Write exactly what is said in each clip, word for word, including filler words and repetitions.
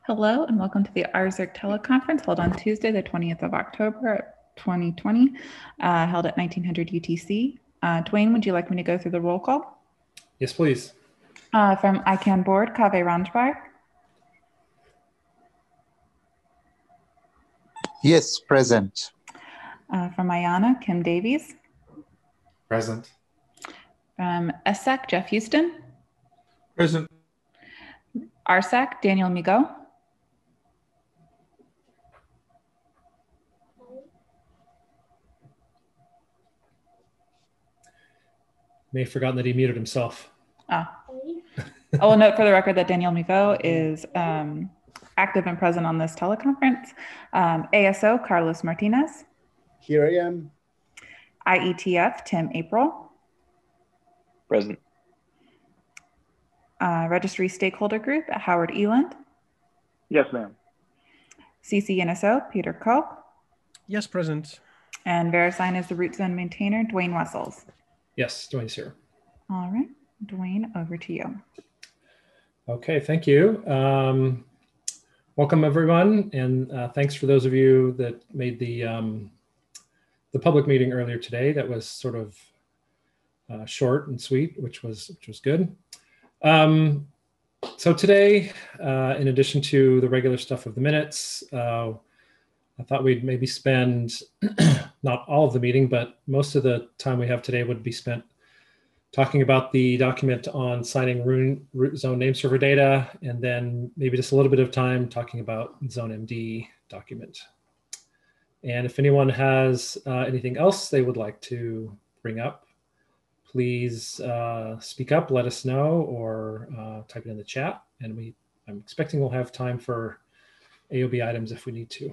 Hello and welcome to the R Z I R C teleconference held on Tuesday, the twentieth of October, twenty twenty, uh, held at nineteen hundred U T C. Uh, Dwayne, would you like me to go through the roll call? Yes, please. Uh, from I CAN board, Kaveh Ranjbar. Yes, present. Uh, from Ayana, Kim Davies. Present. From S A C, Jeff Houston. Present. R S A C, Daniel Migo. May have forgotten that he muted himself. Ah. I will note for the record that Daniel Migo is um, active and present on this teleconference. Um, A S O, Carlos Martinez. Here I am. I E T F, Tim April. Present. Uh, Registry Stakeholder Group, Howard Eland. Yes, ma'am. C C N S O, Peter Koch. Yes, present. And VeriSign is the root zone maintainer, Dwayne Wessels. Yes, Dwayne's here. All right, Dwayne, over to you. Okay, thank you. Um, welcome everyone, and uh, thanks for those of you that made the um, the public meeting earlier today. That was sort of uh, short and sweet, which was which was good. Um, so today, uh, in addition to the regular stuff of the minutes, uh, I thought we'd maybe spend not all of the meeting, but most of the time we have today would be spent talking about the document on signing root, root zone name server data, and then maybe just a little bit of time talking about zone M D document. And if anyone has uh, anything else they would like to bring up, please uh, speak up, let us know, or uh, type it in the chat. And we, I'm expecting we'll have time for A O B items if we need to.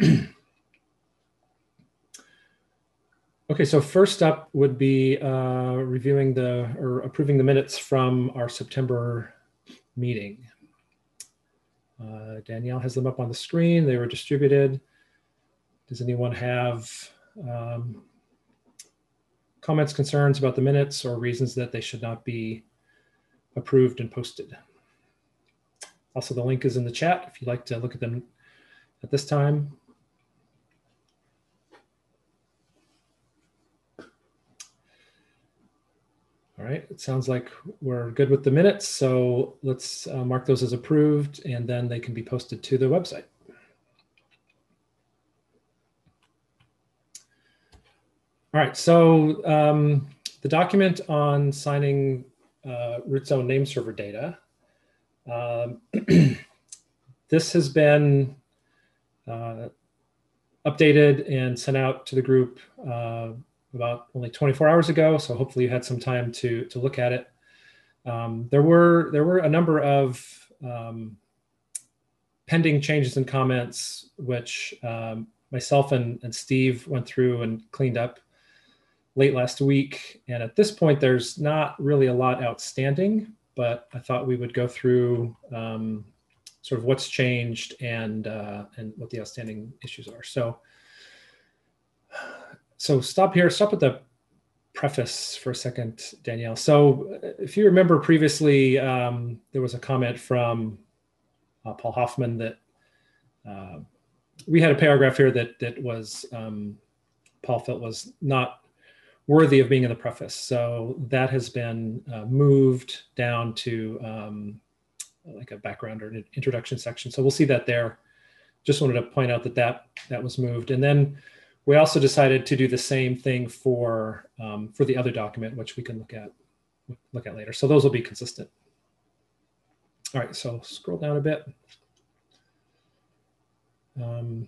Okay, so first up would be uh, reviewing the, or approving the minutes from our September meeting. Uh, Danielle has them up on the screen. They were distributed. Does anyone have um, comments, concerns about the minutes, or reasons that they should not be approved and posted? Also, the link is in the chat if you'd like to look at them at this time. All right, it sounds like we're good with the minutes, so let's uh, mark those as approved, and then they can be posted to the website. All right, so um, the document on signing uh, root zone name server data, um, this has been uh, updated and sent out to the group uh, about only twenty-four hours ago, so hopefully you had some time to to look at it. Um, there were there were a number of um, pending changes and comments, which um, myself and, and Steve went through and cleaned up late last week. And at this point, there's not really a lot outstanding, but I thought we would go through um, sort of what's changed and uh, and what the outstanding issues are. So. So stop here, stop at the preface for a second, Danielle. So if you remember previously, um, there was a comment from uh, Paul Hoffman that uh, we had a paragraph here that, that was, um, Paul felt was not worthy of being in the preface. So that has been uh, moved down to um, like a background or an introduction section. So we'll see that there. Just wanted to point out that that, that was moved. And then we also decided to do the same thing for um, for the other document, which we can look at look at later. So those will be consistent. All right, so scroll down a bit. Um,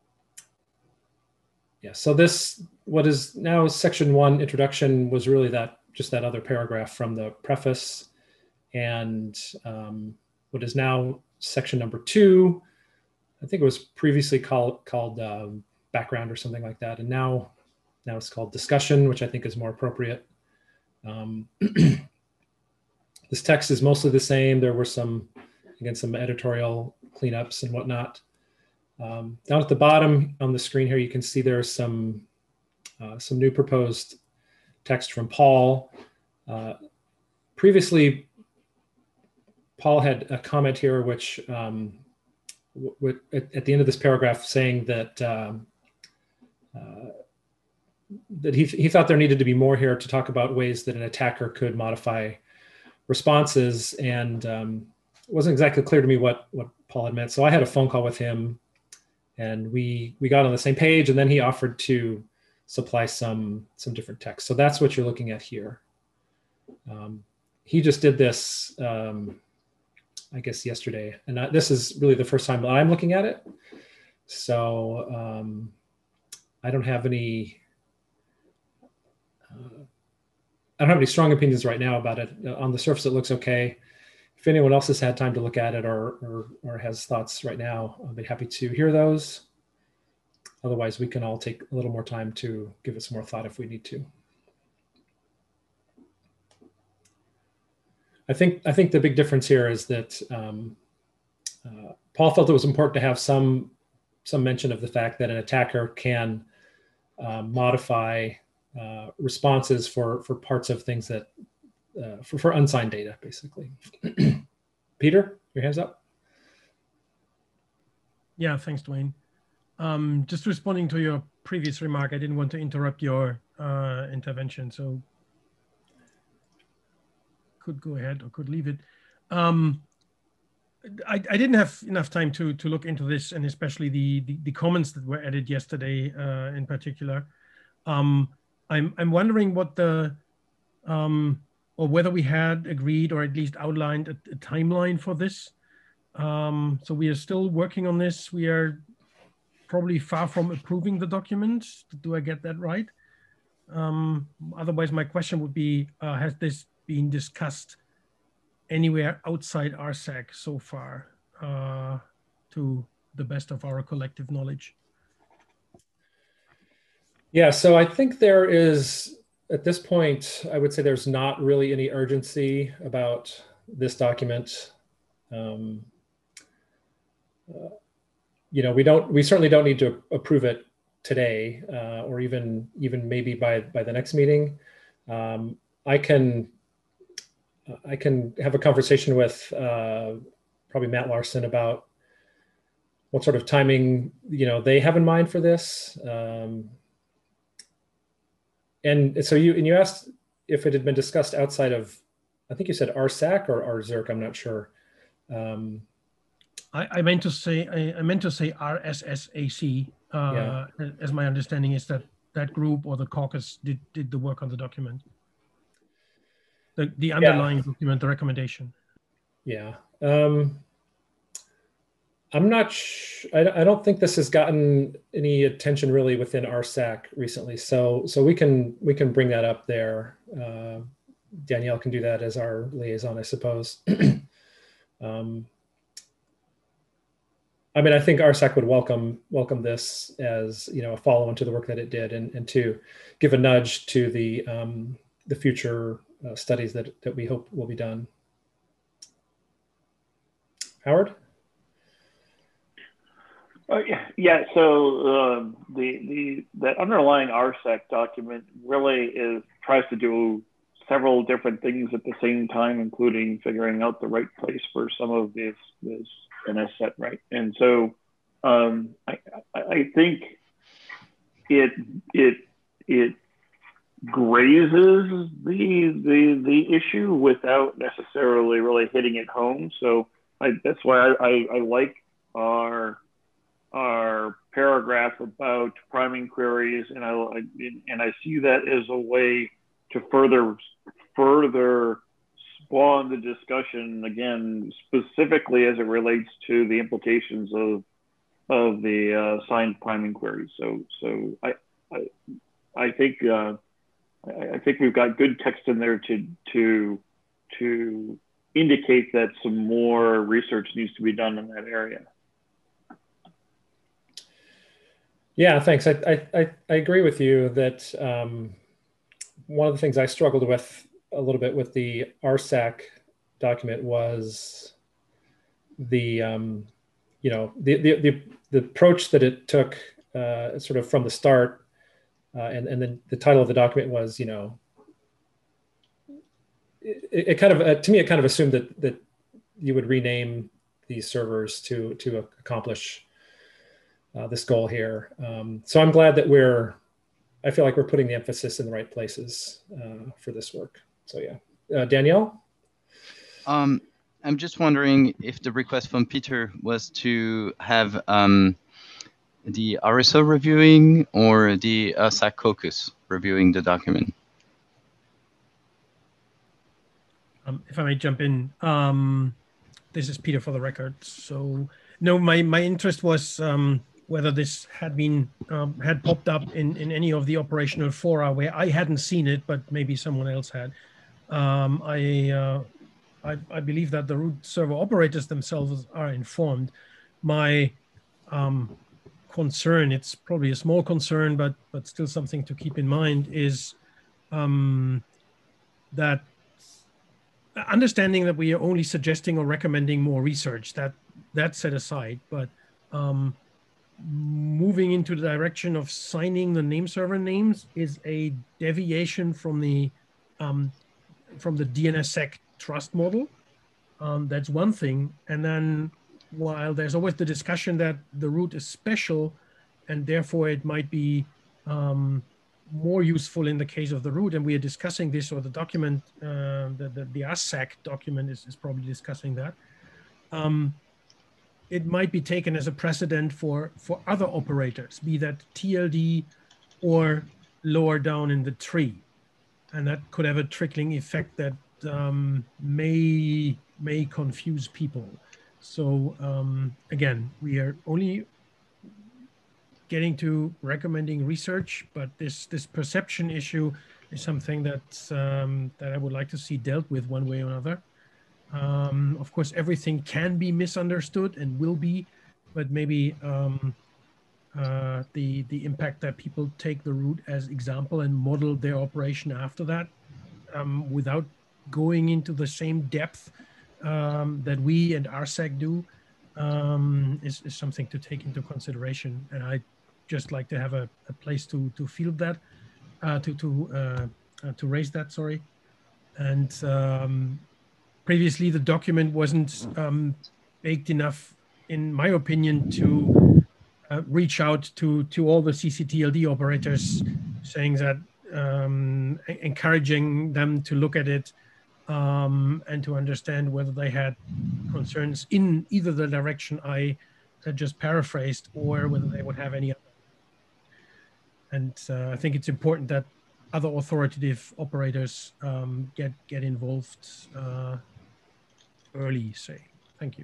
yeah, so this, what is now section one introduction, was really that just that other paragraph from the preface, and um, what is now section number two. I think it was previously called called. Um, background or something like that. And now, now it's called discussion, which I think is more appropriate. Um, this text is mostly the same. There were some, again, some editorial cleanups and whatnot. Um, down at the bottom on the screen here, you can see there's some, uh, some new proposed text from Paul. Uh, previously, Paul had a comment here which um, w- w- at, at the end of this paragraph saying that um, uh, that he, he thought there needed to be more here to talk about ways that an attacker could modify responses, and um, it wasn't exactly clear to me what, what Paul had meant. So I had a phone call with him, and we we got on the same page, and then he offered to supply some some different text. So that's what you're looking at here. Um, he just did this, um, I guess, yesterday, and I, this is really the first time that I'm looking at it. So um, I don't have any. Uh, I don't have any strong opinions right now about it. On the surface, it looks okay. If anyone else has had time to look at it or, or, or has thoughts right now, I'll be happy to hear those. Otherwise, we can all take a little more time to give it some more thought if we need to. I think, I think the big difference here is that um, uh, Paul felt it was important to have some, some mention of the fact that an attacker can uh, modify uh, responses for, for parts of things that Uh, for, for unsigned data, basically. Peter, your hands up. Yeah, thanks, Dwayne. Um, just responding to your previous remark, I didn't want to interrupt your uh, intervention, so could go ahead or could leave it. Um, I, I didn't have enough time to to look into this, and especially the the, the comments that were added yesterday uh, in particular. Um, I'm I'm wondering what the um, or whether we had agreed or at least outlined a, a timeline for this. Um, so we are still working on this. We are probably far from approving the document. Do I get that right? Um, otherwise, my question would be, uh, has this been discussed anywhere outside R S A C so far, uh, to the best of our collective knowledge? Yeah, so I think there is, at this point, I would say there's not really any urgency about this document. Um, uh, you know, we don't, we certainly don't need to approve it today, uh, or even, even maybe by by the next meeting. Um, I can, I can have a conversation with uh, probably Matt Larson about what sort of timing, you know, they have in mind for this. Um, And so you and you asked if it had been discussed outside of, I think you said R S A C or R Z I R C, I'm not sure. Um, I, I meant to say I, I meant to say R S S A C. Uh, Yeah. As my understanding is that that group or the caucus did did the work on the document, the the underlying Yeah. document, the recommendation. Yeah. Um, I'm not, sh I, I don't think this has gotten any attention really within R S A C recently. So, so we can, we can bring that up there. Uh, Danielle can do that as our liaison, I suppose. um, I mean, I think R S A C would welcome, welcome this as, you know, a follow-on to the work that it did, and, and to give a nudge to the, um, the future uh, studies that, that we hope will be done. Howard? Uh, yeah, yeah. So um, the the that underlying R S A C document really is tries to do several different things at the same time, including figuring out the right place for some of this this N S set, right? And so um, I I think it it it grazes the the the issue without necessarily really hitting it home. So I, that's why I, I, I like our our paragraph about priming queries, and I and I see that as a way to further further spawn the discussion again, specifically as it relates to the implications of of the uh, signed priming queries. So so I I, I think uh, I, I think we've got good text in there to to to indicate that some more research needs to be done in that area. Yeah, thanks. I, I, I agree with you that um, one of the things I struggled with a little bit with the R S A C document was the, um, you know, the, the, the, the approach that it took uh, sort of from the start. Uh, and, and then the title of the document was, you know, it, it kind of, uh, to me, it kind of assumed that, that you would rename these servers to, to accomplish uh, this goal here. Um, so I'm glad that we're, I feel like we're putting the emphasis in the right places uh, for this work. So yeah, uh, Danielle? Um, I'm just wondering if the request from Peter was to have um, the R S O reviewing or the R S A C caucus reviewing the document. Um, if I may jump in, um, this is Peter for the record. So no, my, my interest was um, whether this had been, um, had popped up in, in any of the operational fora where I hadn't seen it, but maybe someone else had. Um, I, uh, I, I believe that the root server operators themselves are informed. My um, concern, it's probably a small concern, but, but still something to keep in mind, is um, that understanding that we are only suggesting or recommending more research, that that's set aside, but um, moving into the direction of signing the name server names is a deviation from the um, from the D N S S E C trust model. Um, that's one thing. And then while there's always the discussion that the root is special and therefore it might be um, more useful in the case of the root, and we are discussing this, or the document, uh, the, the, the R S A C document is, is probably discussing that. Um, it might be taken as a precedent for, for other operators, be that T L D or lower down in the tree. And that could have a trickling effect that um, may, may confuse people. So um, again, we are only getting to recommending research, but this this perception issue is something that um, that I would like to see dealt with one way or another. Um, of course, everything can be misunderstood and will be, but maybe um, uh, the the impact that people take the root as example and model their operation after that, um, without going into the same depth um, that we and R S A C do, um, is, is something to take into consideration. And I just like to have a, a place to to field that, uh, to to uh, uh, to raise that. Sorry, and um, previously the document wasn't um, baked enough, in my opinion, to uh, reach out to to all the C C T L D operators, saying that um, encouraging them to look at it um, and to understand whether they had concerns in either the direction I just paraphrased, or whether they would have any other. And uh, I think it's important that other authoritative operators um, get get involved uh, early, say. Thank you.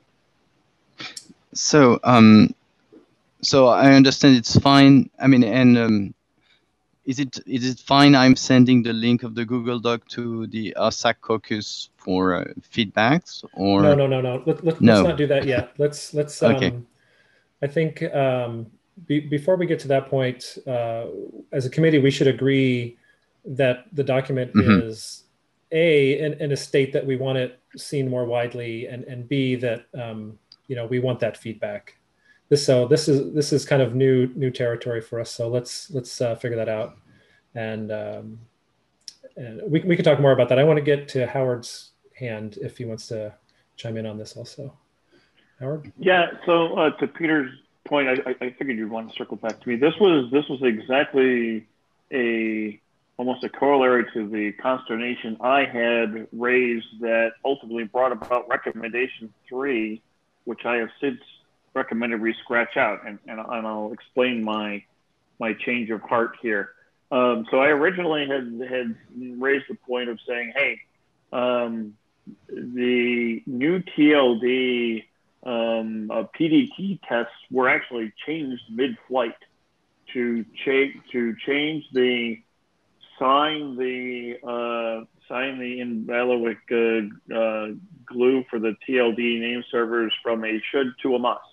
So, um, so I understand it's fine. I mean, and um, is it is it fine? I'm sending the link of the Google Doc to the R S A C caucus for uh, feedbacks, or No, no, no, no. Let, let, no. Let's not do that yet. Let's let's. Um, Okay. I think um, be, before we get to that point, uh, as a committee, we should agree that the document Mm-hmm. is A, in, in a state that we want it seen more widely, and, and B, that um, you know, we want that feedback. This so this is this is kind of new new territory for us. So let's let's uh, figure that out, and um, and we we can talk more about that. I want to get to Howard's hand if he wants to chime in on this also. Howard? Yeah. So uh, to Peter's point, I, I figured you'd want to circle back to me. This was this was exactly a almost a corollary to the consternation I had raised that ultimately brought about recommendation three, which I have since recommended we scratch out, and, and, and I'll explain my my change of heart here. Um, so I originally had had raised the point of saying, hey, um, the new T L D um, uh, P D T tests were actually changed mid-flight to change to change the sign the uh, sign the invalid uh, uh, glue for the T L D name servers from a should to a must.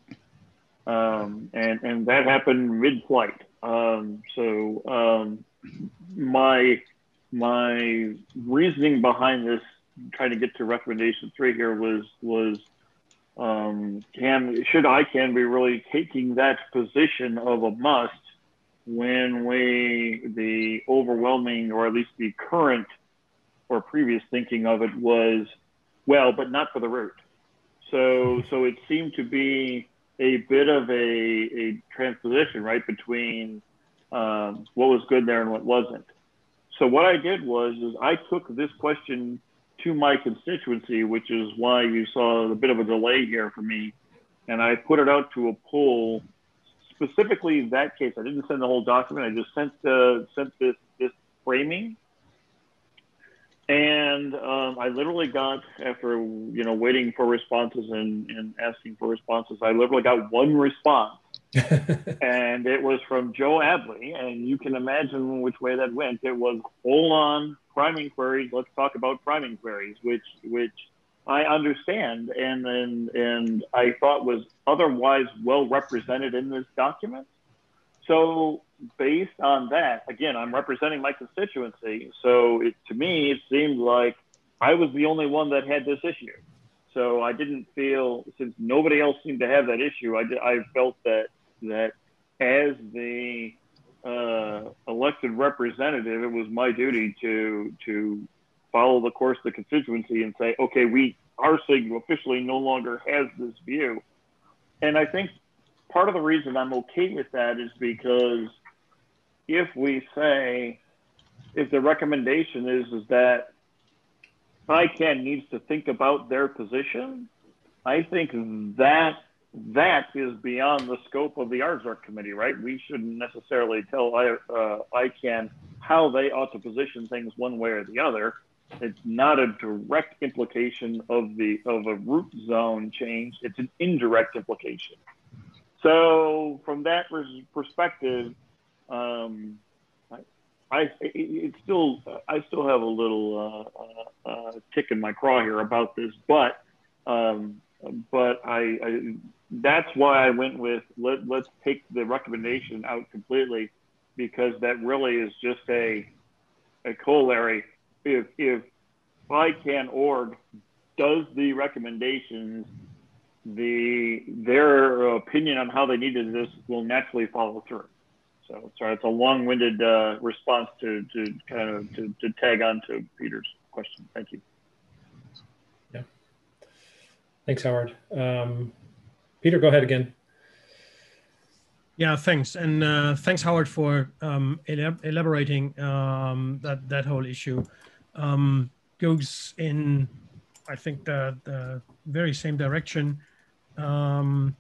Um, and, and that happened mid-flight. Um, so um, my, my reasoning behind this, trying to get to recommendation three here was, was um, can, should I can be really taking that position of a must when we, the overwhelming, or at least the current or previous thinking of it was, well, but not for the root. So, so it seemed to be a bit of a, a transposition, right, between um, what was good there and what wasn't. So what I did was, is I took this question to my constituency, which is why you saw a bit of a delay here for me. And I put it out to a poll, specifically that case. I didn't send the whole document. I just sent the, sent this, this framing. And um, I literally got, after, you know, waiting for responses and, and asking for responses, I literally got one response. And it was from Joe Abley. And you can imagine which way that went. It was, hold on, priming queries. Let's talk about priming queries, which, which I understand. And, and, and I thought was otherwise well represented in this document. So based on that, again, I'm representing my constituency. So it, to me, it seemed like I was the only one that had this issue. So I didn't feel, since nobody else seemed to have that issue, I, I felt that, that as the uh, elected representative, it was my duty to, to follow the course of the constituency and say, okay, we, our S I G officially no longer has this view. And I think part of the reason I'm okay with that is because if we say, if the recommendation is, is that I C A N needs to think about their position, I think that that is beyond the scope of the R Z A R C committee, right? We shouldn't necessarily tell uh, I C A N how they ought to position things one way or the other. It's not a direct implication of the of a root zone change. It's an indirect implication. So from that perspective, um, I, I it still I still have a little uh, uh, tick in my craw here about this, but um, but I, I that's why I went with let let's take the recommendation out completely, because that really is just a a corollary. If if I C A N org does the recommendations, the their opinion on how they needed this will naturally follow through. So sorry, it's a long-winded uh, response to to kind of to, to tag on to Peter's question. Thank you. Yeah. Thanks, Howard. Um, Peter, go ahead again. Yeah, thanks, and uh, thanks, Howard, for um, elab elaborating um, that that whole issue. Um, goes in, I think, the, the very same direction. Um,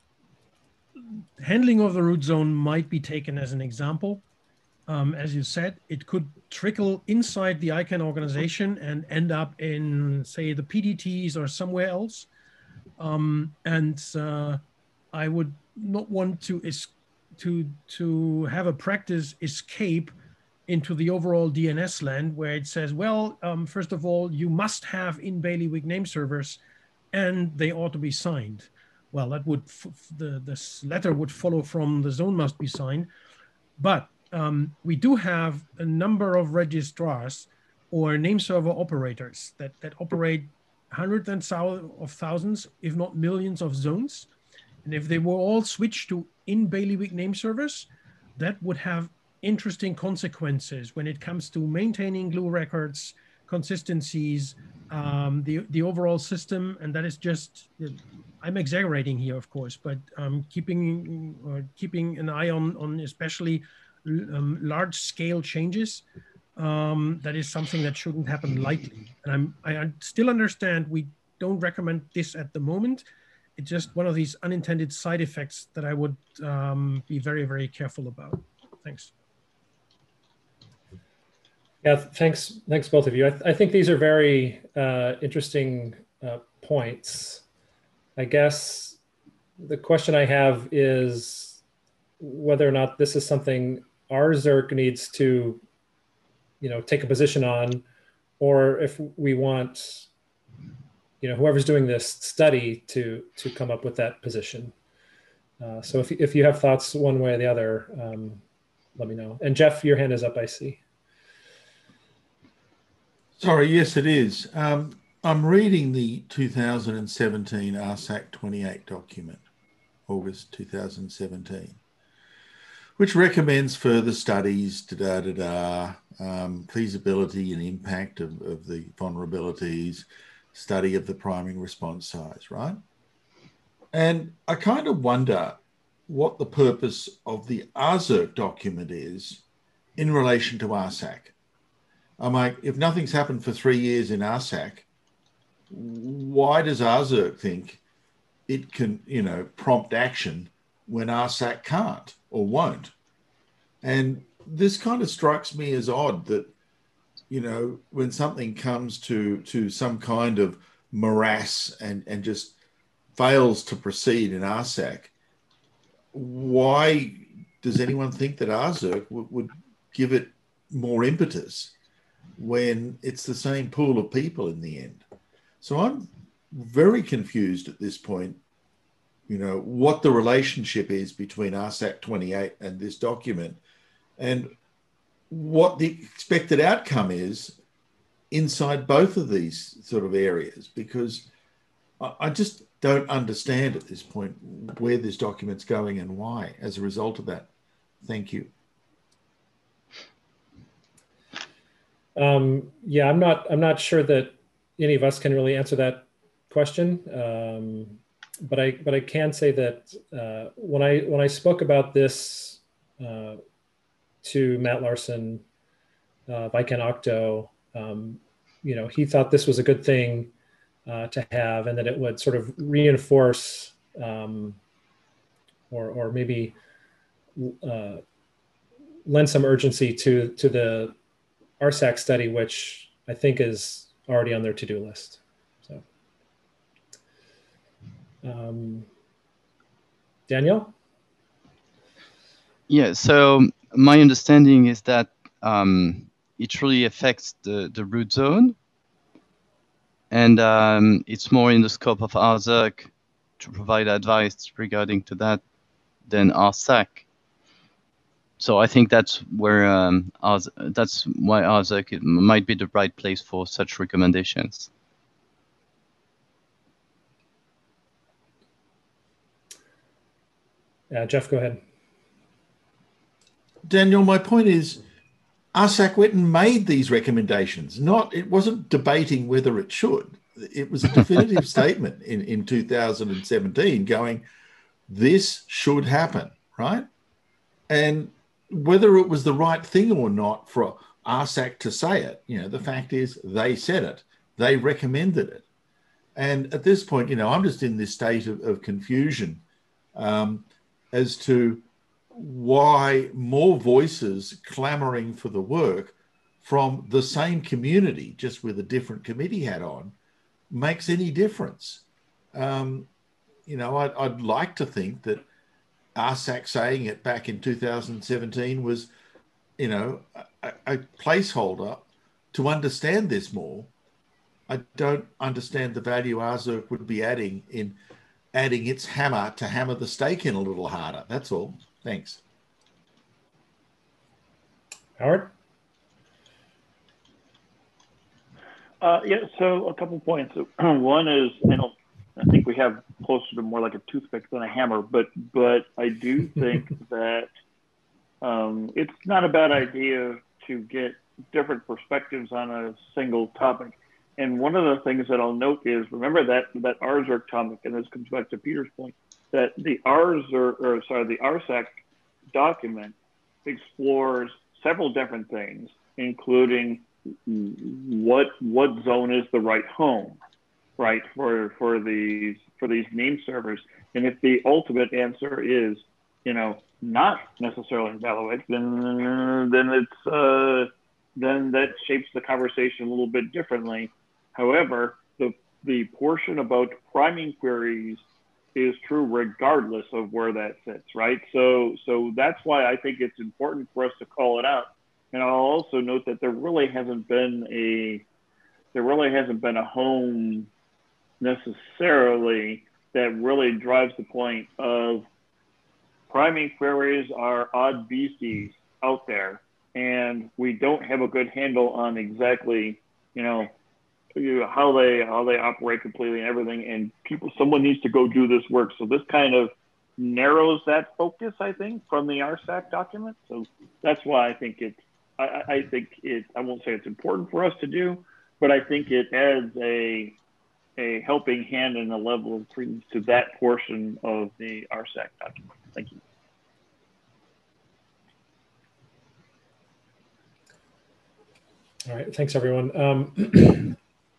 handling of the root zone might be taken as an example. Um, as you said, it could trickle inside the I C A N organization and end up in, say, the P D Ts or somewhere else. Um, and uh, I would not want to is to to have a practice escape into the overall D N S land, where it says, well, um, first of all, you must have in bailiwick name servers, and they ought to be signed. Well, that would f the this letter would follow from the zone must be signed, but um, we do have a number of registrars or name server operators that that operate hundreds and of thousands, if not millions, of zones. And if they were all switched to in bailiwick name servers, that would have interesting consequences when it comes to maintaining glue records, consistencies, um, the the overall system. And that is just, I'm exaggerating here, of course, but um, keeping uh, keeping an eye on on especially um, large scale changes. Um, that is something that shouldn't happen lightly. And I'm I still understand we don't recommend this at the moment. It's just one of these unintended side effects that I would um, be very, very careful about. Thanks. Yeah, thanks, thanks both of you. I, th I think these are very uh, interesting uh, points. I guess the question I have is whether or not this is something R Z A R C needs to, you know, take a position on, or if we want, you know, whoever's doing this study to to come up with that position. Uh, so if if you have thoughts one way or the other, um, let me know. And Jeff, your hand is up, I see. Sorry, yes, it is. Um, I'm reading the two thousand seventeen R S A C twenty-eight document, August two thousand seventeen, which recommends further studies, da da da, um, feasibility and impact of, of the vulnerabilities, study of the priming response size, right? And I kind of wonder what the purpose of the R S E R C document is in relation to R S A C. I'm like, if nothing's happened for three years in R S A C, why does R S E R C think it can, you know, prompt action when R S A C can't or won't? And this kind of strikes me as odd that, you know, when something comes to to some kind of morass and, and just fails to proceed in R S A C, why does anyone think that R S E R C would, would give it more impetus when it's the same pool of people in the end? So I'm very confused at this point, you know, what the relationship is between R S A C twenty-eight and this document, and what the expected outcome is inside both of these sort of areas, because I, I just don't understand at this point where this document's going and why as a result of that. Thank you. Um, yeah, I'm not. I'm not sure that any of us can really answer that question. Um, but I. But I can say that uh, when I when I spoke about this uh, to Matt Larson, uh, Viken Octo, um, you know, he thought this was a good thing uh, to have, and that it would sort of reinforce um, or or maybe uh, lend some urgency to to the R S A C study, which I think is already on their to-do list. So, um, Daniel? Yeah, so my understanding is that um, it really affects the, the root zone, and um, it's more in the scope of R S E R C to provide advice regarding to that than R S A C. So I think that's where um, R S, that's why R S E R C might be the right place for such recommendations. Uh, Jeff, go ahead. Daniel, my point is R S A C went and made these recommendations. Not, it wasn't debating whether it should. It was a definitive statement in, in two thousand seventeen going, this should happen, right? And whether it was the right thing or not for R S A C to say it, you know, the fact is they said it, they recommended it. And at this point, you know, I'm just in this state of, of confusion um, as to why more voices clamoring for the work from the same community, just with a different committee hat on, makes any difference. Um, you know, I'd, I'd like to think that R S A C saying it back in two thousand seventeen was, you know, a, a placeholder to understand this more. I don't understand the value R S E R C would be adding in adding its hammer to hammer the stake in a little harder. That's all. Thanks. Howard? Uh, yeah, so a couple points. One is, I don't, I think we have closer to more like a toothpick than a hammer, but but I do think that um, it's not a bad idea to get different perspectives on a single topic. And one of the things that I'll note is, remember that that R S E R C topic, and this comes back to Peter's point, that the R S E R C, or sorry, the R S A C document explores several different things, including what what zone is the right home, right, for for these for these name servers. And if the ultimate answer is, you know, not necessarily Bailiwick, then then it's uh, then that shapes the conversation a little bit differently. However, the the portion about priming queries is true regardless of where that sits, right? So so that's why I think it's important for us to call it out. And I'll also note that there really hasn't been a there really hasn't been a home necessarily that really drives the point of priming queries are odd beasties out there, and we don't have a good handle on exactly, you know, how they how they operate completely and everything. And people, someone needs to go do this work. So this kind of narrows that focus, I think, from the R S A C document. So that's why I think it's I, I think it I won't say it's important for us to do, but I think it adds a a helping hand and a level of credence to that portion of the R S A C document. Thank you. All right, thanks everyone. Um,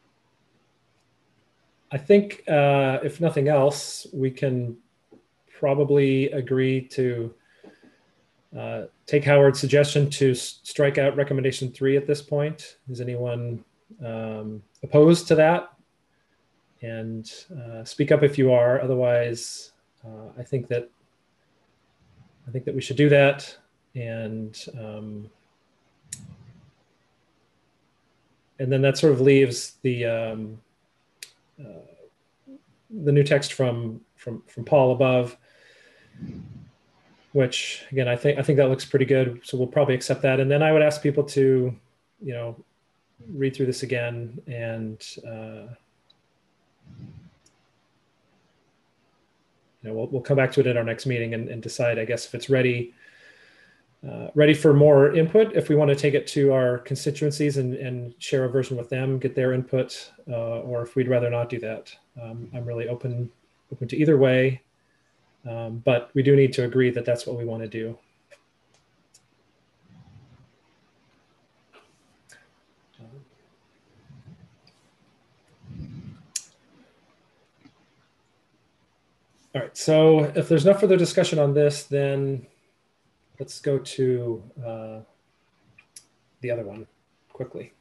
I think uh, if nothing else, we can probably agree to uh, take Howard's suggestion to strike out recommendation three at this point. Is anyone um, opposed to that? And uh, speak up if you are. Otherwise, uh, I think that I think that we should do that. And um, and then that sort of leaves the um, uh, the new text from from from Paul above, which again I think I think that looks pretty good. So we'll probably accept that. And then I would ask people to, you know, read through this again and. Uh, You know, we'll, we'll come back to it at our next meeting and, and decide, I guess, if it's ready, uh, ready for more input, if we want to take it to our constituencies and, and share a version with them, get their input, uh, or if we'd rather not do that. Um, I'm really open, open to either way, um, but we do need to agree that that's what we want to do. All right, so if there's no further discussion on this, then let's go to uh, the other one quickly.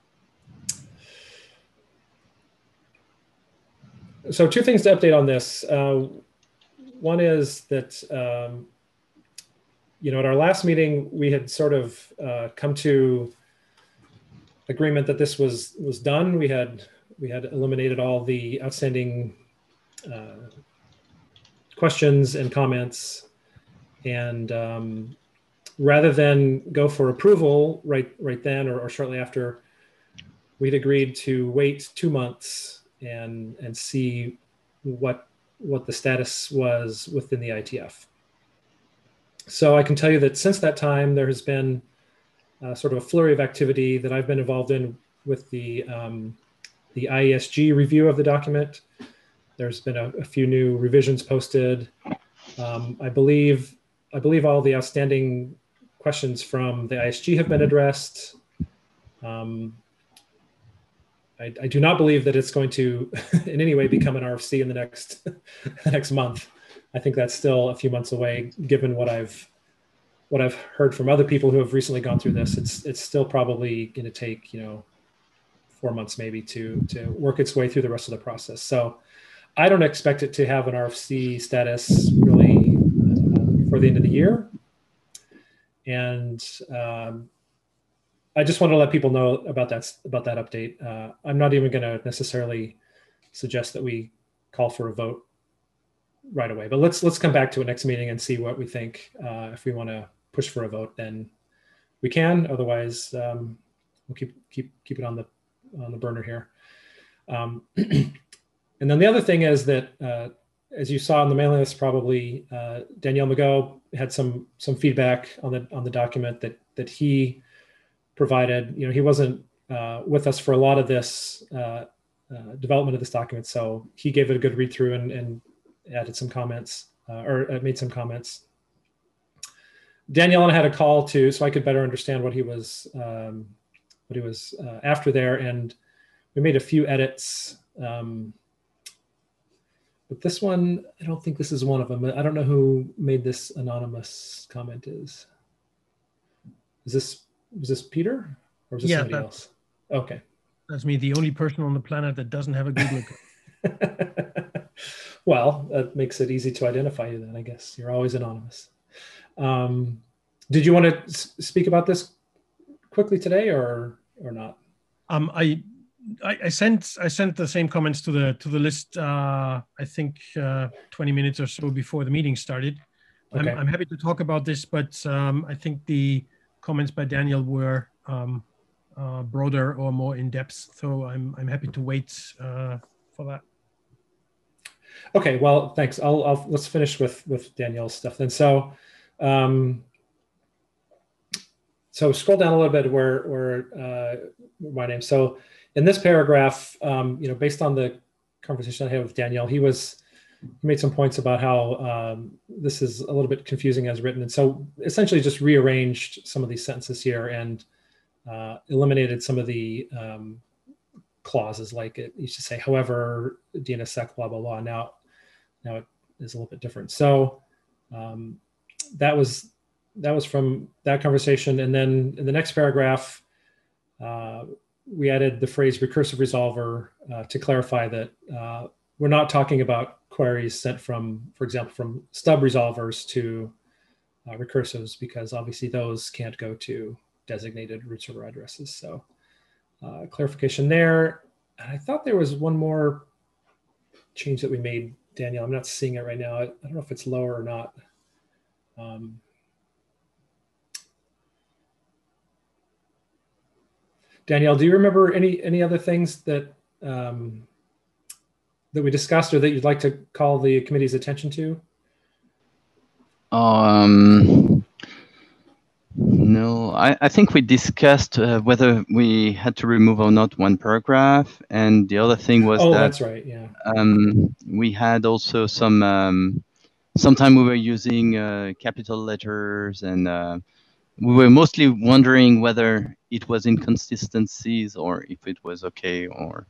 So two things to update on this. Uh, one is that, um, you know, at our last meeting, we had sort of uh, come to agreement that this was was done. We had we had eliminated all the outstanding uh, questions and comments, and um, rather than go for approval right right then or, or shortly after, we'd agreed to wait two months and and see what what the status was within the I T F. So I can tell you that since that time, there has been uh, sort of a flurry of activity that I've been involved in with the um, the I E S G review of the document. There's been a, a few new revisions posted. Um, I believe I believe all the outstanding questions from the I S G have been addressed. Um, I, I do not believe that it's going to in any way become an R F C in the next the next month. I think that's still a few months away, given what I've what I've heard from other people who have recently gone through this. It's it's still probably going to take, you know, four months maybe to to work its way through the rest of the process. So I don't expect it to have an R F C status really uh, for the end of the year. And um, I just want to let people know about that, about that update. Uh, I'm not even going to necessarily suggest that we call for a vote right away, but let's let's come back to it next meeting and see what we think. Uh, if we want to push for a vote, then we can. Otherwise, um, we'll keep keep keep it on the on the burner here. Um, And then the other thing is that, uh, as you saw in the mailing list, probably uh, Danielle McGo had some some feedback on the on the document that that he provided. You know, he wasn't uh, with us for a lot of this uh, uh, development of this document, so he gave it a good read through and, and added some comments uh, or uh, made some comments. Danielle and I had a call too, so I could better understand what he was um, what he was uh, after there, and we made a few edits. Um, But this one, I don't think this is one of them. I don't know who made this anonymous comment is. Is this, was this Peter or is this Yeah, somebody that, else? Okay. That's me, the only person on the planet that doesn't have a Google account. Well, that makes it easy to identify you then, I guess. You're always anonymous. Um, did you want to s- speak about this quickly today or or not? Um, I, I I sent I sent the same comments to the to the list. Uh, I think uh, twenty minutes or so before the meeting started. Okay. I'm I'm happy to talk about this, but um, I think the comments by Daniel were um, uh, broader or more in depth. So I'm I'm happy to wait uh, for that. Okay, well, thanks. I'll, I'll let's finish with with Danielle's stuff then. So, um, so scroll down a little bit where where uh, my name. So in this paragraph, um, you know, based on the conversation I had with Danielle. He was he made some points about how um, this is a little bit confusing as written, and so essentially just rearranged some of these sentences here and uh, eliminated some of the um, clauses, like it used to say, however, D N S S E C, blah blah blah. Now, now it is a little bit different. So um, that was that was from that conversation, and then in the next paragraph, uh, we added the phrase recursive resolver uh, to clarify that uh, we're not talking about queries sent from, for example, from stub resolvers to uh, recursives, because obviously those can't go to designated root server addresses. So uh, clarification there. And I thought there was one more change that we made, Danielle. I'm not seeing it right now. I, I don't know if it's lower or not. Um, Danielle, do you remember any any other things that um, that we discussed or that you'd like to call the committee's attention to? Um, no, I, I think we discussed uh, whether we had to remove or not one paragraph, and the other thing was oh, that that's right, yeah. Um, we had also some. Um, sometime we were using uh, capital letters, and uh, we were mostly wondering whether it was inconsistencies or if it was okay or.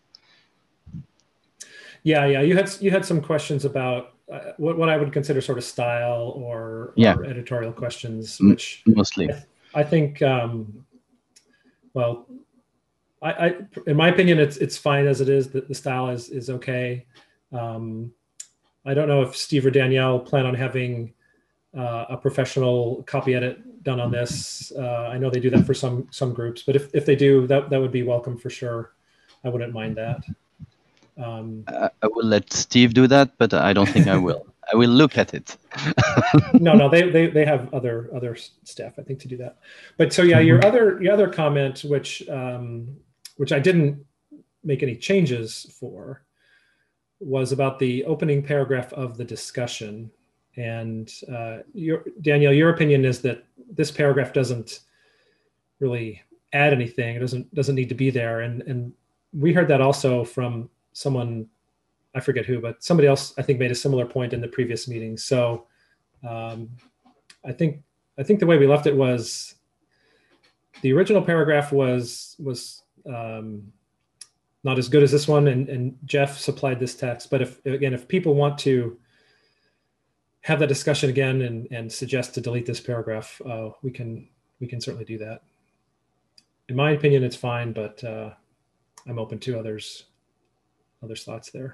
Yeah, yeah. You had you had some questions about uh, what what I would consider sort of style or, yeah. or editorial questions, which mostly I, th I think. Um, well, I, I in my opinion, it's it's fine as it is. That the style is is okay. Um, I don't know if Steve or Danielle plan on having uh, a professional copy edit done on this. Uh, I know they do that for some some groups, but if if they do, that that would be welcome for sure. I wouldn't mind that. Um, I, I will let Steve do that, but I don't think I will. I will look at it. no, no, they, they they have other other staff, I think, to do that. But so yeah, your other your other comment, which um, which I didn't make any changes for, was about the opening paragraph of the discussion. And uh, your, Danielle, your opinion is that this paragraph doesn't really add anything. It doesn't doesn't need to be there. And and we heard that also from someone, I forget who, but somebody else I think made a similar point in the previous meeting. So um, I think I think the way we left it was the original paragraph was was um, not as good as this one, and, and Jeff supplied this text. But if again, if people want to have that discussion again and, and suggest to delete this paragraph, uh, we can we can certainly do that. In my opinion, it's fine, but uh, I'm open to others others thoughts there.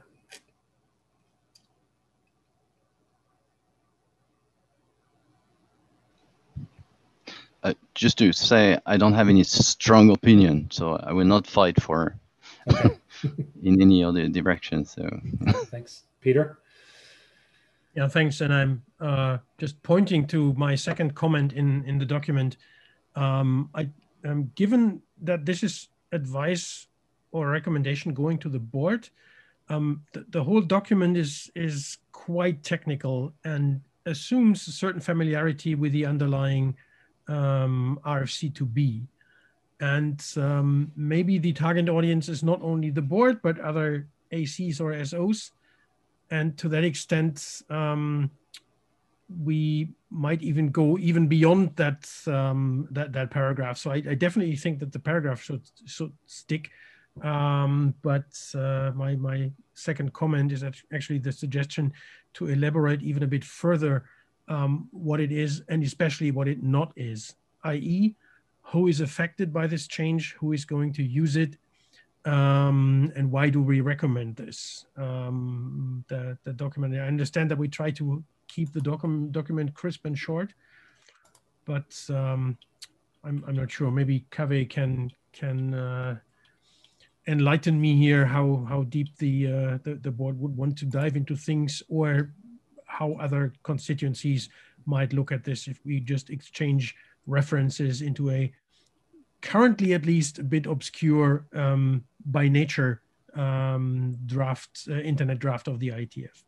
Uh, just to say, I don't have any strong opinion, so I will not fight for okay. in any other direction. So thanks, Peter. Yeah, thanks. And I'm uh, just pointing to my second comment in in the document. Um, I um, given that this is advice or recommendation going to the board, um, the, the whole document is is quite technical and assumes a certain familiarity with the underlying um, R F C two B. And um, maybe the target audience is not only the board, but other A Cs or S Os. And to that extent, um, we might even go even beyond that um, that, that paragraph. So I, I definitely think that the paragraph should, should stick. Um, but uh, my, my second comment is actually the suggestion to elaborate even a bit further um, what it is, and especially what it not is, that is who is affected by this change, who is going to use it, um, and why do we recommend this? Um, the, the document, I understand that we try to keep the document, document crisp and short, but um, I'm, I'm not sure. Maybe Kaveh can, can uh, enlighten me here how, how deep the, uh, the, the board would want to dive into things, or how other constituencies might look at this if we just exchange references into a currently at least a bit obscure um, by nature um, draft, uh, internet draft of the I E T F.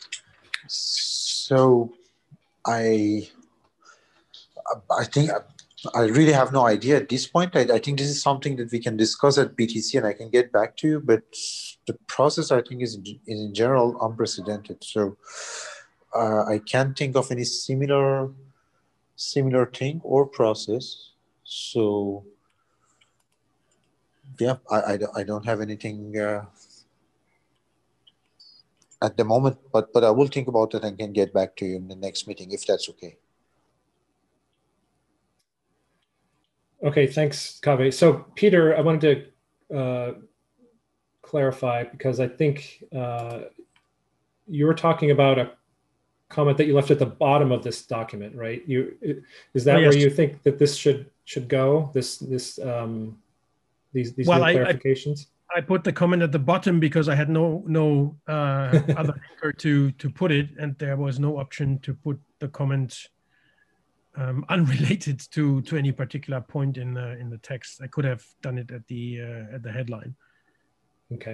So I, I think I really have no idea at this point. I, I think this is something that we can discuss at B T C and I can get back to you, but the process I think is, is in general unprecedented. So uh, I can't think of any similar similar thing or process. So yeah, I, I, I don't have anything uh, at the moment, but, but I will think about it and can get back to you in the next meeting if that's okay. Okay, thanks, Kaveh. So Peter, I wanted to uh, clarify because I think uh, you were talking about a comment that you left at the bottom of this document, right? You is that Oh, yes. where you think that this should should go? This this um, these these Well, new I, clarifications. I, I put the comment at the bottom because I had no no uh, other anchor to to put it, and there was no option to put the comment um, unrelated to to any particular point in the in the text. I could have done it at the uh, at the headline. Okay.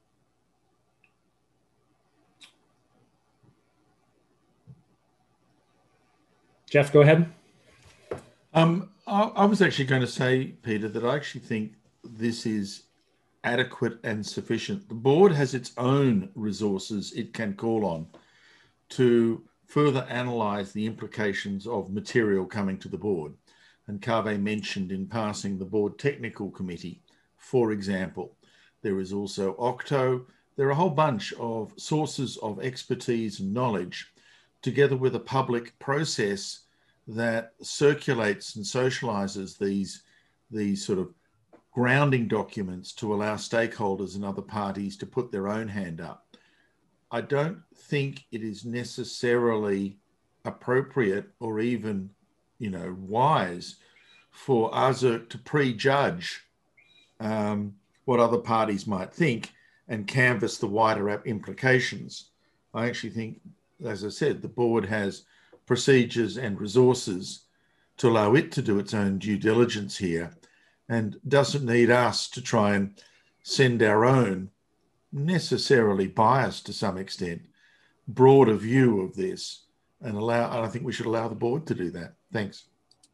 Jeff, go ahead. Um, I, I was actually going to say, Peter, that I actually think this is adequate and sufficient. The board has its own resources it can call on to further analyse the implications of material coming to the board. And Kaveh mentioned in passing the board technical committee, for example. There is also Octo. There are a whole bunch of sources of expertise and knowledge, together with a public process that circulates and socializes these, these sort of grounding documents to allow stakeholders and other parties to put their own hand up. I don't think it is necessarily appropriate or even, you know, wise for A S I C to prejudge um, what other parties might think and canvass the wider implications. I actually think, as I said, the board has procedures and resources to allow it to do its own due diligence here and doesn't need us to try and send our own, necessarily biased to some extent, broader view of this and allow, and I think we should allow the board to do that. Thanks.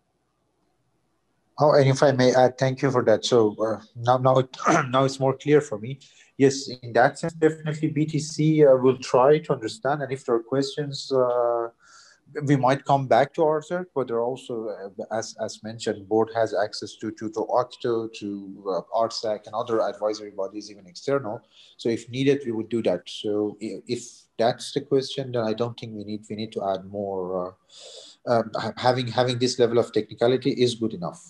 Oh, and if I may add, thank you for that. So uh, now, now, it, now it's more clear for me. Yes, in that sense, definitely B T C uh, will try to understand, and if there are questions, uh, we might come back to R S E C, but there are also, uh, as as mentioned, board has access to to, to Octo, to uh, R S E C, and other advisory bodies, even external. So if needed, we would do that. So if that's the question, then I don't think we need we need to add more. Uh, uh, having having this level of technicality is good enough.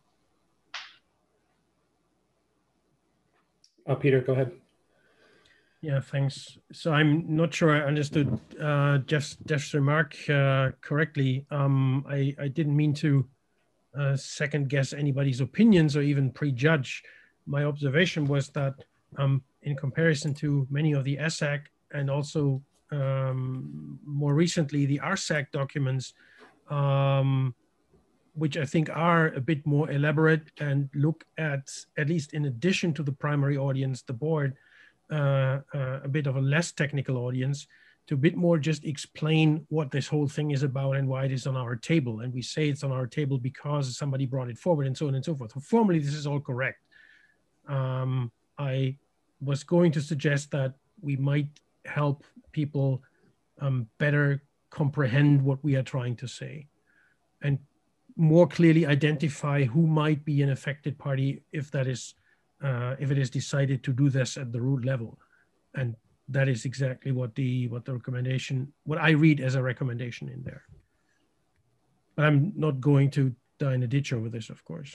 Oh, Peter, go ahead. Yeah, thanks. So I'm not sure I understood uh, Jeff's, Jeff's remark uh, correctly. Um, I, I didn't mean to uh, second guess anybody's opinions or even prejudge. My observation was that um, in comparison to many of the E S A C and also um, more recently the R S A C documents, um, which I think are a bit more elaborate and look at, at least in addition to the primary audience, the board, uh, uh, a bit of a less technical audience, to a bit more just explain what this whole thing is about and why it is on our table. And we say it's on our table because somebody brought it forward and so on and so forth. So formally, this is all correct. Um, I was going to suggest that we might help people um, better comprehend what we are trying to say and more clearly identify who might be an affected party if that is, uh, if it is decided to do this at the root level. And that is exactly what the, what the recommendation, what I read as a recommendation in there. But I'm not going to die in a ditch over this, of course.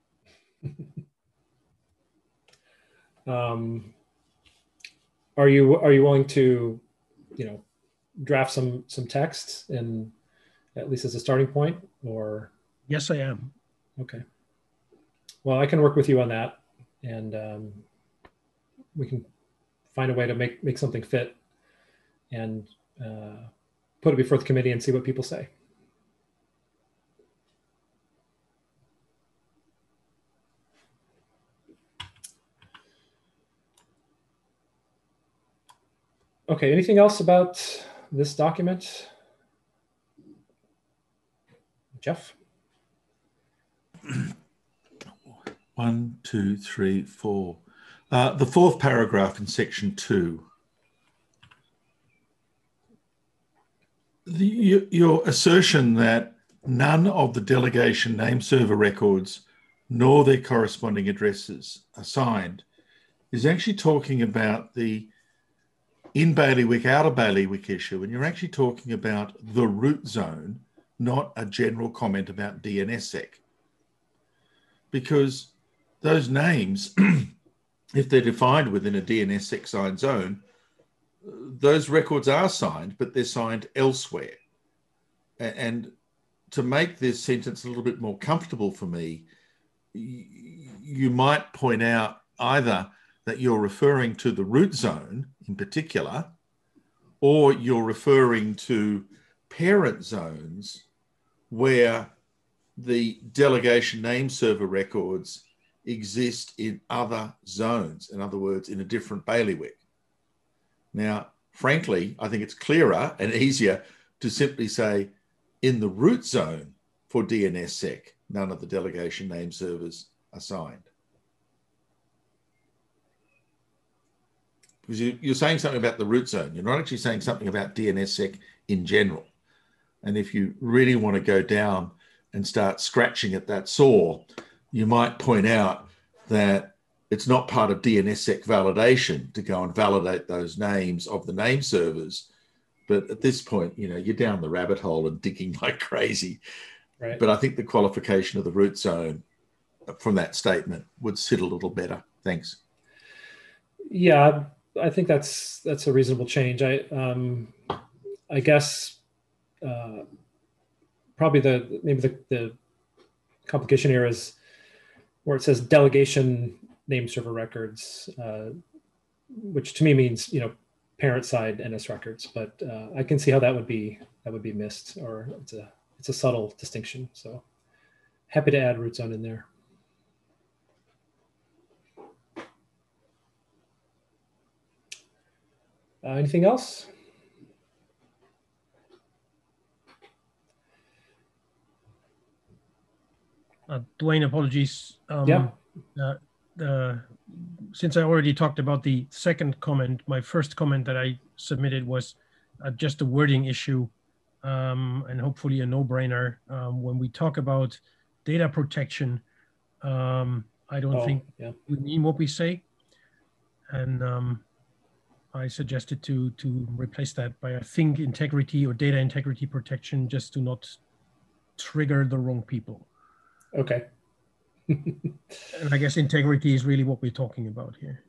um, are you, are you willing to, you know, draft some, some text and at least as a starting point, or? Yes, I am. Okay. Well, I can work with you on that, and um, we can find a way to make, make something fit and uh, put it before the committee and see what people say. Okay, anything else about this document? Jeff? One, two, three, four. Uh, the fourth paragraph in section two. The, your assertion that none of the delegation name server records nor their corresponding addresses are signed is actually talking about the in bailiwick, out of bailiwick issue, and you're actually talking about the root zone, not a general comment about D N S S E C. Because those names, if they're defined within a D N S S E C signed zone, those records are signed, but they're signed elsewhere. And to make this sentence a little bit more comfortable for me, you might point out either that you're referring to the root zone in particular, or you're referring to parent zones where the delegation name server records exist in other zones, in other words, in a different bailiwick. Now, frankly, I think it's clearer and easier to simply say in the root zone for D N S S E C, none of the delegation name servers are signed. Because you, you're saying something about the root zone. You're not actually saying something about D N S S E C in general. And if you really want to go down and start scratching at that sore, you might point out that it's not part of D N S S E C validation to go and validate those names of the name servers. But at this point, you know, you're down the rabbit hole and digging like crazy. Right. But I think the qualification of the root zone from that statement would sit a little better. Thanks. Yeah, I think that's that's a reasonable change. I um, I guess uh, probably the maybe the, the complication here is where it says delegation name server records, uh, which to me means, you know, parent side N S records, but uh, I can see how that would be that would be missed, or it's a it's a subtle distinction. So happy to add root zone in there. Uh, anything else? Uh, Dwayne, apologies. Um, yeah. Uh, uh, since I already talked about the second comment, my first comment that I submitted was uh, just a wording issue, um, and hopefully a no-brainer. Um, when we talk about data protection, um, I don't Oh, think yeah. we mean what we say. And um, I suggested to, to replace that by I think integrity or data integrity protection, just to not trigger the wrong people. Okay. And I guess integrity is really what we're talking about here.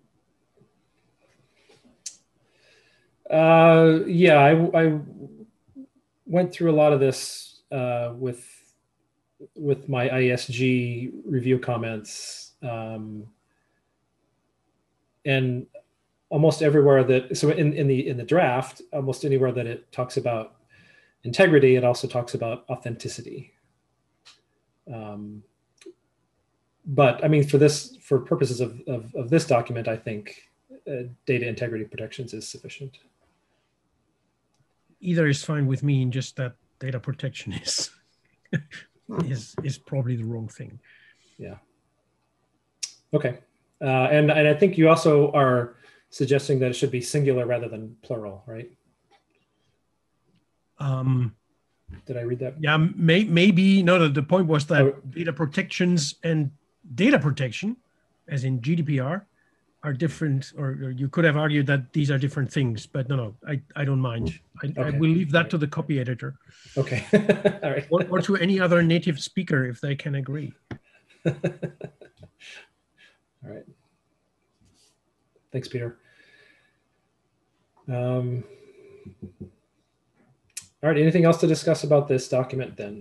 Uh, yeah, I, I went through a lot of this uh, with with my I S G review comments, um, and almost everywhere that so in in the in the draft, almost anywhere that it talks about integrity, it also talks about authenticity. Um, But I mean, for this, for purposes of, of, of this document, I think uh, data integrity protections is sufficient. Either is fine with me, and just that data protection is is is probably the wrong thing. Yeah. Okay. Uh, and and I think you also are suggesting that it should be singular rather than plural, right? Um, Did I read that? yeah, may, maybe. No, no, the point was that Oh. data protections and data protection, as in G D P R, are different, or, or you could have argued that these are different things, but no, no, I, I don't mind. I, Okay. I will leave that to the copy editor. Okay. All right. Or, or to any other native speaker if they can agree. All right. Thanks, Peter. Um, all right. Anything else to discuss about this document then?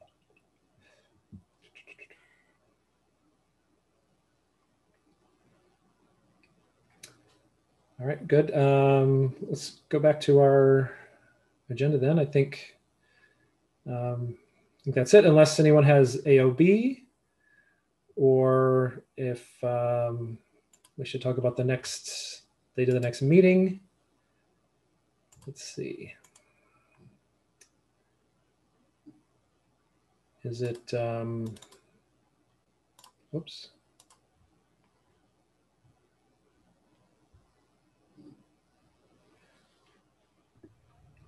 All right, good. Um, let's go back to our agenda then. I think, um, I think that's it, unless anyone has A O B, or if um, we should talk about the next date of the next meeting. Let's see. Is it, um, oops.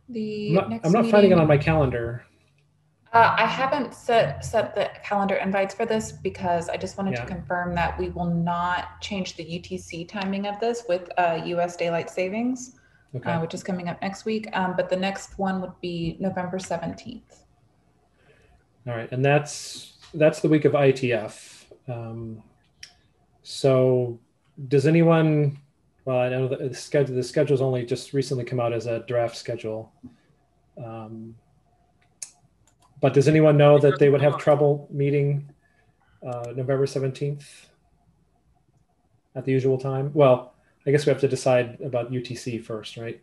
The I'm not, next I'm not meeting, finding it on my calendar. Uh, I haven't set set the calendar invites for this because I just wanted Yeah. to confirm that we will not change the U T C timing of this with uh, U S daylight savings, Okay. uh, which is coming up next week. Um, but the next one would be November seventeenth. All right, and that's that's the week of I T F. Um, so, does anyone? Well, I know the schedule. The schedule's only just recently come out as a draft schedule. Um, but does anyone know that they would have trouble meeting uh, November seventeenth at the usual time? Well, I guess we have to decide about U T C first, right?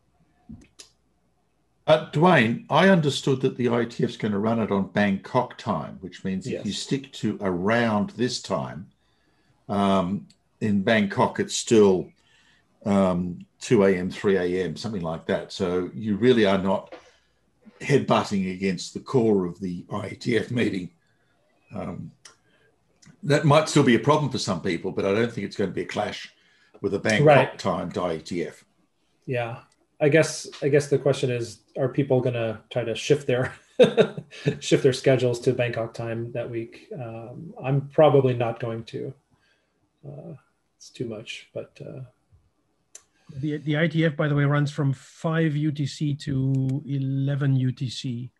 Uh, Dwayne, I understood that the I T F's going to run it on Bangkok time, which means Yes. if you stick to around this time, um, in Bangkok, it's still um, two a m, three a m, something like that. So you really are not headbutting against the core of the I T F meeting. Um, that might still be a problem for some people, but I don't think it's going to be a clash with a Bangkok Right. timed I T F. Yeah. I guess I guess the question is, are people going to try to shift their shift their schedules to Bangkok time that week? Um, I'm probably not going to. Uh, it's too much, but uh, The the I T F, by the way, runs from five U T C to eleven U T C.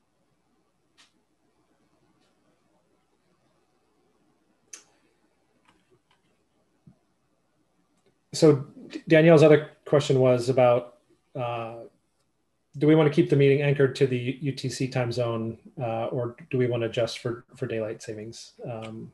so Danielle's other question was about, uh, do we want to keep the meeting anchored to the U T C time zone, uh, or do we want to adjust for, for daylight savings? Um,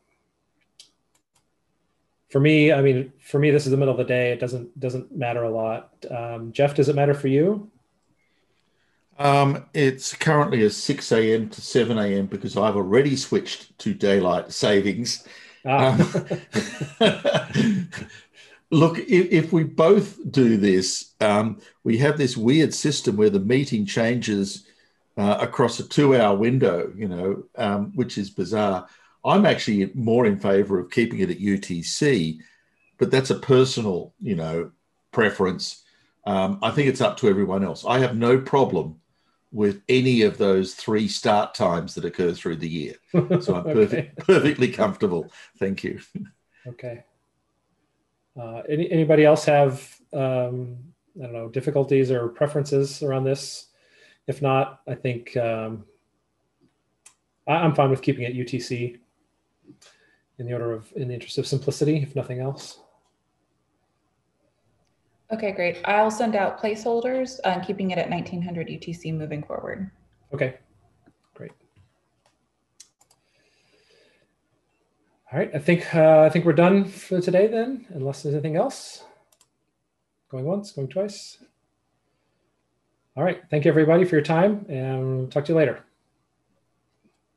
for me, I mean, for me, this is the middle of the day. It doesn't, doesn't matter a lot. Um, Jeff, does it matter for you? Um, it's currently a six a m to seven a m because I've already switched to daylight savings. Ah. Um, look, if, if we both do this, um, we have this weird system where the meeting changes uh, across a two-hour window, you know, um, which is bizarre. I'm actually more in favor of keeping it at U T C, but that's a personal, you know, preference. Um, I think it's up to everyone else. I have no problem with any of those three start times that occur through the year. So I'm perfect, Okay. perfectly comfortable. Thank you. Okay. Uh, any, anybody else have, um, I don't know, difficulties or preferences around this? If not, I think um, I, I'm fine with keeping it U T C in the order of, in the interest of simplicity, if nothing else. Okay, great. I'll send out placeholders, uh, keeping it at nineteen hundred U T C moving forward. Okay, great. All right, I think uh, I think we're done for today then, unless there's anything else. Going once, going twice. All right, thank you everybody for your time, and talk to you later.